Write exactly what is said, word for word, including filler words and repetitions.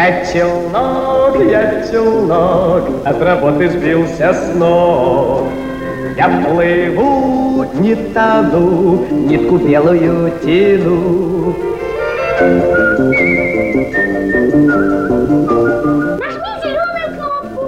Я челнок, я челнок, от работы сбился с ног. Я плыву, не тону, нитку белую тяну. Нажми зеленую кнопку.